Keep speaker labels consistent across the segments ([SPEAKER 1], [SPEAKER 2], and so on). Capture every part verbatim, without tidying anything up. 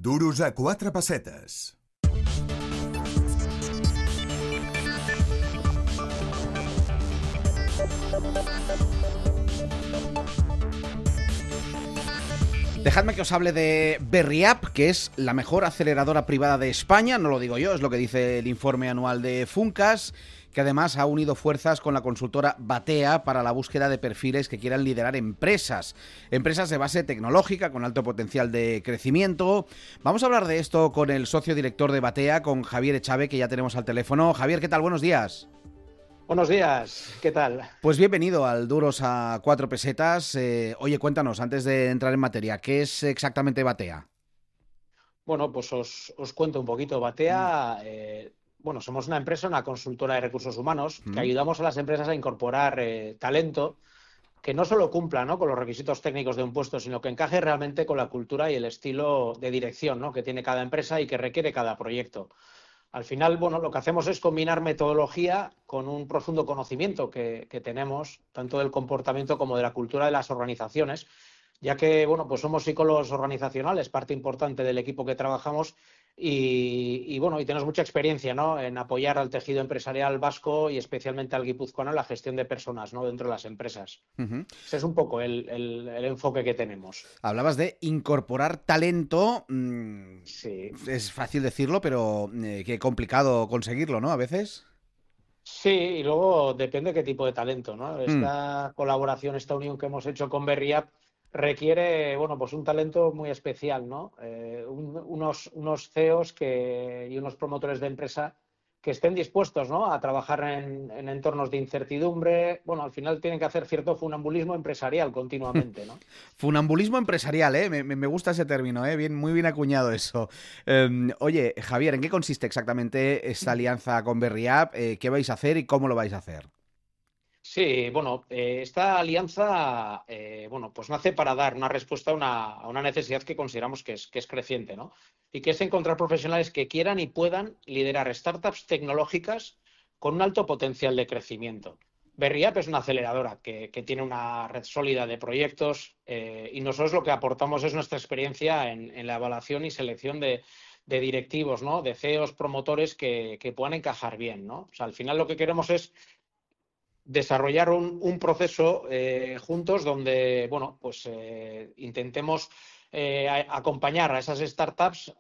[SPEAKER 1] Duros a quatre pessetes.
[SPEAKER 2] Dejadme que os hable de Berriap, que es la mejor aceleradora privada de España. No lo digo yo, es lo que dice el informe anual de Funcas, que además ha unido fuerzas con la consultora Batea para la búsqueda de perfiles que quieran liderar empresas. Empresas de base tecnológica con alto potencial de crecimiento. Vamos a hablar de esto con el socio director de Batea, con Javier Echave, que ya tenemos al teléfono. Javier, ¿qué tal? Buenos días.
[SPEAKER 3] Buenos días, ¿qué tal?
[SPEAKER 2] Pues bienvenido al Duros a cuatro pesetas. Eh, oye, cuéntanos, antes de entrar en materia, ¿qué es exactamente Batea?
[SPEAKER 3] Bueno, pues os, os cuento un poquito. Batea, eh, bueno, somos una empresa, una consultora de recursos humanos, que ayudamos a las empresas a incorporar eh, talento que no solo cumpla, ¿no?, con los requisitos técnicos de un puesto, sino que encaje realmente con la cultura y el estilo de dirección, ¿no?, que tiene cada empresa y que requiere cada proyecto. Al final, bueno, lo que hacemos es combinar metodología con un profundo conocimiento que, que tenemos, tanto del comportamiento como de la cultura de las organizaciones, ya que, bueno, pues somos psicólogos organizacionales, parte importante del equipo que trabajamos y, y bueno, y tenemos mucha experiencia, ¿no?, en apoyar al tejido empresarial vasco y especialmente al guipuzcoano en la gestión de personas, ¿no?, dentro de las empresas. Uh-huh. Ese es un poco el, el, el enfoque que tenemos.
[SPEAKER 2] Hablabas de incorporar talento. Mmm,
[SPEAKER 3] sí.
[SPEAKER 2] Es fácil decirlo, pero eh, qué complicado conseguirlo, ¿no?, a veces.
[SPEAKER 3] Sí, y luego depende qué tipo de talento, ¿no? Esta mm. colaboración, esta unión que hemos hecho con Berriap requiere, bueno, pues un talento muy especial, ¿no? Eh, un, unos, unos C E Os que, y unos promotores de empresa que estén dispuestos, ¿no?, a trabajar en, en entornos de incertidumbre. Bueno, al final tienen que hacer cierto funambulismo empresarial continuamente, ¿no?
[SPEAKER 2] Funambulismo empresarial, ¿eh? Me, me gusta ese término, ¿eh? Bien, muy bien acuñado eso. Eh, oye, Javier, ¿en qué consiste exactamente esta alianza con Berriap? Eh, ¿Qué vais a hacer y cómo lo vais a hacer?
[SPEAKER 3] Sí, bueno, eh, esta alianza, eh, bueno, pues nace para dar una respuesta a una, a una necesidad que consideramos que es, que es creciente, ¿no? Y que es encontrar profesionales que quieran y puedan liderar startups tecnológicas con un alto potencial de crecimiento. Berriap es una aceleradora que, que tiene una red sólida de proyectos eh, y nosotros lo que aportamos es nuestra experiencia en, en la evaluación y selección de, de directivos, ¿no?, de C E Os, promotores que, que puedan encajar bien, ¿no? O sea, al final lo que queremos es desarrollar un, un proceso eh, juntos donde, bueno, pues eh, intentemos eh, a, acompañar a esas startups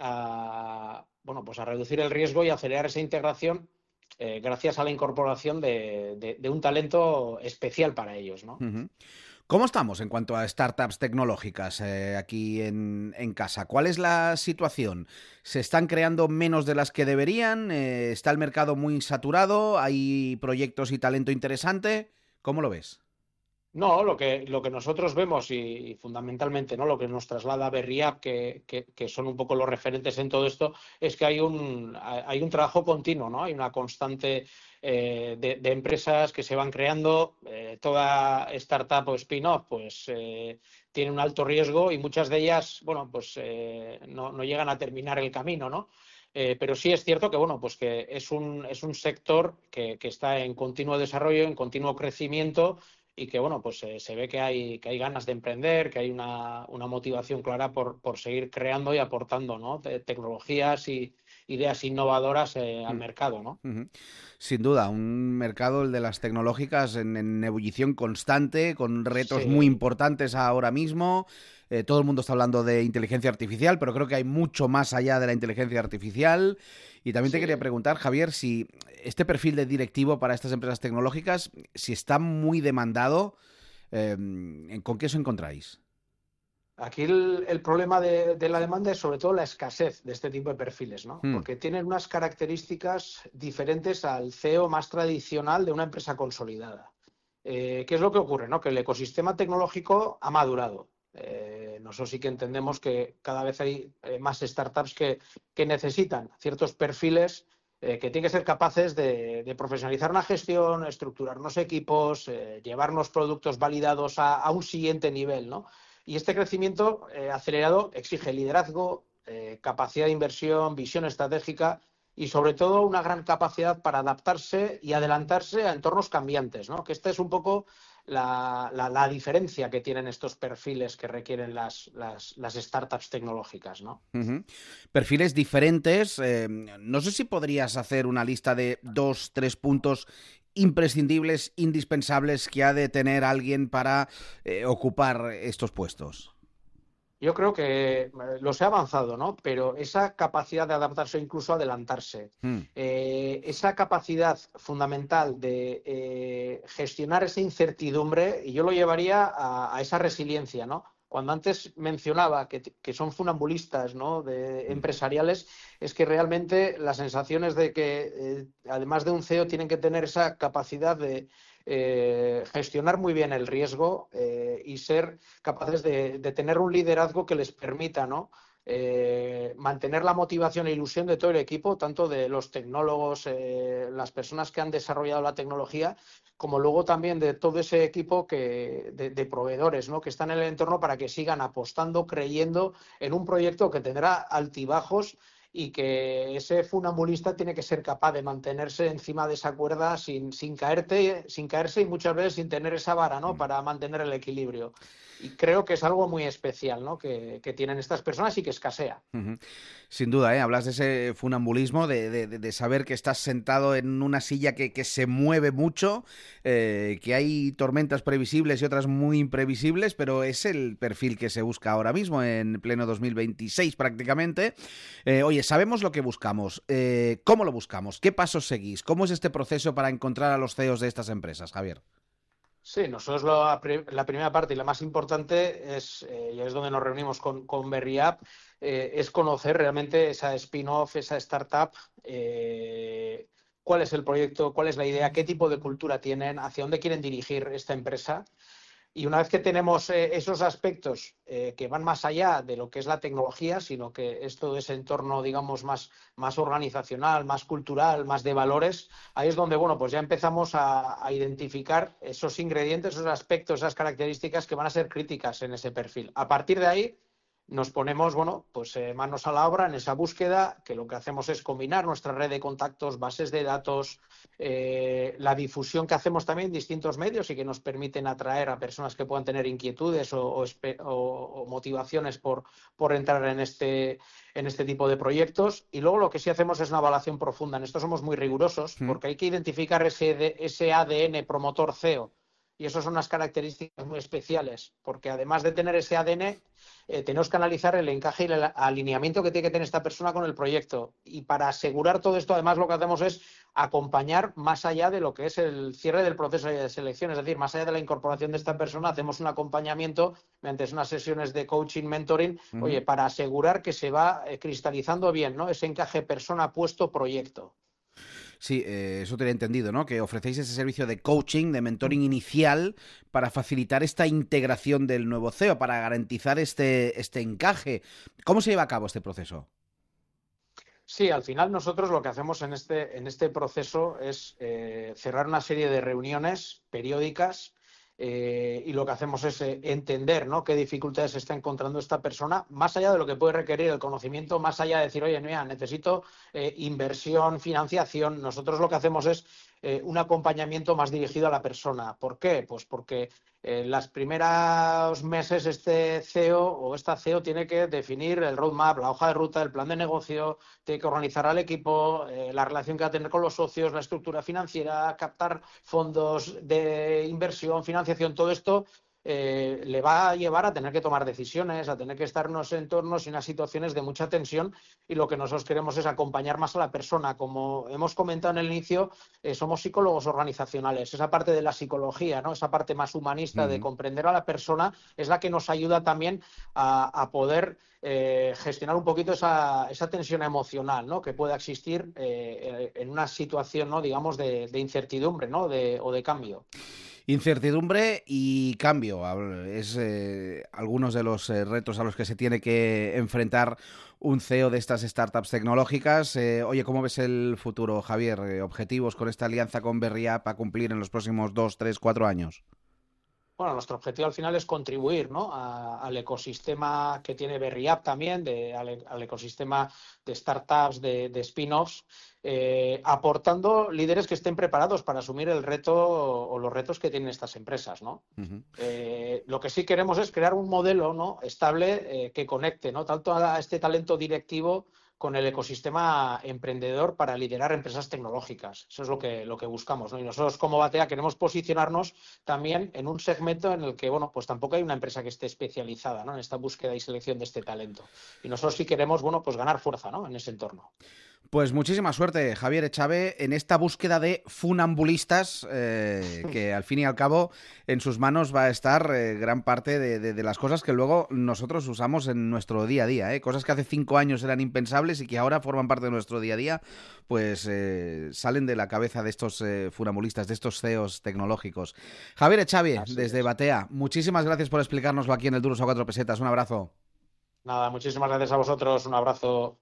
[SPEAKER 3] a, bueno, pues a reducir el riesgo y acelerar esa integración eh, gracias a la incorporación de, de, de un talento especial para ellos, ¿no?
[SPEAKER 2] Uh-huh. ¿Cómo estamos en cuanto a startups tecnológicas eh, aquí en, en casa? ¿Cuál es la situación? ¿Se están creando menos de las que deberían? Eh, ¿Está el mercado muy saturado? ¿Hay proyectos y talento interesante? ¿Cómo lo ves?
[SPEAKER 3] No, lo que, lo que nosotros vemos y, y fundamentalmente, ¿no?, lo que nos traslada Berriap, que, que, que son un poco los referentes en todo esto, es que hay un, hay un trabajo continuo, ¿no? Hay una constante eh, de, de empresas que se van creando. Eh, toda startup o spin-off pues eh, tiene un alto riesgo y muchas de ellas, bueno, pues eh, no, no llegan a terminar el camino, ¿no? Eh, pero sí es cierto que, bueno, pues que es un, es un sector que, que está en continuo desarrollo, en continuo crecimiento y que, bueno, pues eh, se ve que hay, que hay ganas de emprender, que hay una, una motivación clara por, por seguir creando y aportando, ¿no?, de tecnologías y ideas innovadoras eh, al mercado, ¿no?
[SPEAKER 2] Uh-huh. Sin duda, un mercado, el de las tecnológicas, en, en ebullición constante, con retos sí. muy importantes ahora mismo. Eh, todo el mundo está hablando de inteligencia artificial, pero creo que hay mucho más allá de la inteligencia artificial. Y también sí. te quería preguntar, Javier, si este perfil de directivo para estas empresas tecnológicas, si está muy demandado, eh, ¿con qué os encontráis?
[SPEAKER 3] Aquí el, el problema de, de la demanda es sobre todo la escasez de este tipo de perfiles, ¿no? Hmm. Porque tienen unas características diferentes al C E O más tradicional de una empresa consolidada. Eh, ¿Qué es lo que ocurre, no? Que el ecosistema tecnológico ha madurado. Eh, nosotros sí que entendemos que cada vez hay eh, más startups que, que necesitan ciertos perfiles eh, que tienen que ser capaces de, de profesionalizar una gestión, estructurarnos equipos, eh, llevarnos productos validados a, a un siguiente nivel, ¿no? Y este crecimiento eh, acelerado exige liderazgo, eh, capacidad de inversión, visión estratégica y, sobre todo, una gran capacidad para adaptarse y adelantarse a entornos cambiantes, ¿no? Que esta es un poco la, la, la diferencia que tienen estos perfiles que requieren las, las, las startups tecnológicas, ¿no?
[SPEAKER 2] Uh-huh. Perfiles diferentes. Eh, no sé si podrías hacer una lista de dos, tres puntos imprescindibles, indispensables que ha de tener alguien para eh, ocupar estos puestos.
[SPEAKER 3] Yo creo que los he avanzado, ¿no? Pero esa capacidad de adaptarse o incluso adelantarse, mm. eh, esa capacidad fundamental de eh, gestionar esa incertidumbre, y yo lo llevaría a, a esa resiliencia, ¿no? Cuando antes mencionaba que, que son funambulistas, ¿no? de empresariales, es que realmente la sensación es de que, eh, además de un C E O, tienen que tener esa capacidad de eh, gestionar muy bien el riesgo eh, y ser capaces de, de tener un liderazgo que les permita, ¿no? Eh, mantener la motivación e ilusión de todo el equipo, tanto de los tecnólogos, eh, las personas que han desarrollado la tecnología, como luego también de todo ese equipo que, de, de proveedores, ¿no? que están en el entorno para que sigan apostando, creyendo en un proyecto que tendrá altibajos y que ese funambulista tiene que ser capaz de mantenerse encima de esa cuerda sin, sin, caerte, sin caerse y muchas veces sin tener esa vara, ¿no? para mantener el equilibrio. Y creo que es algo muy especial, ¿no? que, que tienen estas personas y que escasea.
[SPEAKER 2] Uh-huh. Sin duda, ¿eh? Hablas de ese funambulismo, de, de, de saber que estás sentado en una silla que, que se mueve mucho, eh, que hay tormentas previsibles y otras muy imprevisibles, pero es el perfil que se busca ahora mismo, en pleno dos mil veintiséis prácticamente. Eh, oye, sabemos lo que buscamos. Eh, ¿Cómo lo buscamos? ¿Qué pasos seguís? ¿Cómo es este proceso para encontrar a los C E Os de estas empresas, Javier?
[SPEAKER 3] Sí, nosotros lo, la primera parte y la más importante es, eh, y es donde nos reunimos con, con Berriap, eh, es conocer realmente esa spin-off, esa startup, eh, cuál es el proyecto, cuál es la idea, qué tipo de cultura tienen, hacia dónde quieren dirigir esta empresa. Y una vez que tenemos eh, esos aspectos eh, que van más allá de lo que es la tecnología, sino que es todo ese entorno, digamos, más, más organizacional, más cultural, más de valores, ahí es donde, bueno, pues ya empezamos a, a identificar esos ingredientes, esos aspectos, esas características que van a ser críticas en ese perfil. A partir de ahí nos ponemos, bueno, pues eh, manos a la obra en esa búsqueda, que lo que hacemos es combinar nuestra red de contactos, bases de datos, eh, la difusión que hacemos también en distintos medios y que nos permiten atraer a personas que puedan tener inquietudes o, o, o, o motivaciones por, por entrar en este, en este tipo de proyectos. Y luego lo que sí hacemos es una evaluación profunda. En esto somos muy rigurosos porque hay que identificar ese, ese A D N promotor C E O. Y eso son unas características muy especiales, porque además de tener ese A D N, eh, tenemos que analizar el encaje y el alineamiento que tiene que tener esta persona con el proyecto. Y para asegurar todo esto, además, lo que hacemos es acompañar más allá de lo que es el cierre del proceso de selección. Es decir, más allá de la incorporación de esta persona, hacemos un acompañamiento mediante unas sesiones de coaching, mentoring, uh-huh. oye, para asegurar que se va eh, cristalizando bien, ¿no? Ese encaje persona, puesto, proyecto.
[SPEAKER 2] Sí, eh, eso te lo he entendido, ¿no? Que ofrecéis ese servicio de coaching, de mentoring inicial para facilitar esta integración del nuevo C E O, para garantizar este, este encaje. ¿Cómo se lleva a cabo este proceso?
[SPEAKER 3] Sí, al final nosotros lo que hacemos en este, en este proceso es eh, cerrar una serie de reuniones periódicas eh, y lo que hacemos es eh, entender, ¿no? qué dificultades está encontrando esta persona, más allá de lo que puede requerir el conocimiento, más allá de decir, oye, mira, necesito eh, inversión, financiación. Nosotros lo que hacemos es eh, un acompañamiento más dirigido a la persona. ¿Por qué? Pues porque en los primeros meses este C E O o esta C E O tiene que definir el roadmap, la hoja de ruta, el plan de negocio, tiene que organizar al equipo, eh, la relación que va a tener con los socios, la estructura financiera, captar fondos de inversión, financiación, todo esto eh, le va a llevar a tener que tomar decisiones, a tener que estar en unos entornos y unas situaciones de mucha tensión, y lo que nosotros queremos es acompañar más a la persona. Como hemos comentado en el inicio, eh, somos psicólogos organizacionales. Esa parte de la psicología, ¿no? Esa parte más humanista uh-huh. de comprender a la persona es la que nos ayuda también a, a poder eh, gestionar un poquito esa, esa tensión emocional, ¿no? que pueda existir eh, en una situación, ¿no? digamos, de, de incertidumbre, ¿no? de, o de cambio.
[SPEAKER 2] Incertidumbre y cambio es eh, algunos de los eh, retos a los que se tiene que enfrentar un C E O de estas startups tecnológicas. Eh, oye, ¿cómo ves el futuro, Javier? Eh, ¿Objetivos con esta alianza con Berriap a cumplir en los próximos dos, tres, cuatro años?
[SPEAKER 3] bueno, nuestro objetivo al final es contribuir, ¿no?, a, al ecosistema que tiene Berriap también, de, al, al ecosistema de startups, de, de spin-offs, eh, aportando líderes que estén preparados para asumir el reto o, o los retos que tienen estas empresas, ¿no? Uh-huh. Eh, lo que sí queremos es crear un modelo, ¿no?, estable, eh, que conecte, ¿no?, tanto a este talento directivo con el ecosistema emprendedor para liderar empresas tecnológicas. Eso es lo que, lo que buscamos, ¿no? Y nosotros como Batea queremos posicionarnos también en un segmento en el que, bueno, pues tampoco hay una empresa que esté especializada, ¿no?, en esta búsqueda y selección de este talento. Y nosotros sí queremos, bueno, pues ganar fuerza, ¿no?, en ese entorno.
[SPEAKER 2] Pues muchísima suerte, Javier Echave, en esta búsqueda de funambulistas, eh, que al fin y al cabo en sus manos va a estar eh, gran parte de, de, de las cosas que luego nosotros usamos en nuestro día a día, ¿eh? Cosas que hace cinco años eran impensables y que ahora forman parte de nuestro día a día, pues eh, salen de la cabeza de estos eh, funambulistas, de estos C E Os tecnológicos. Javier Echave, Así desde es. Batea, muchísimas gracias por explicárnoslo aquí en el Duros a Cuatro Pesetas. Un abrazo.
[SPEAKER 3] Nada, muchísimas gracias a vosotros. Un abrazo.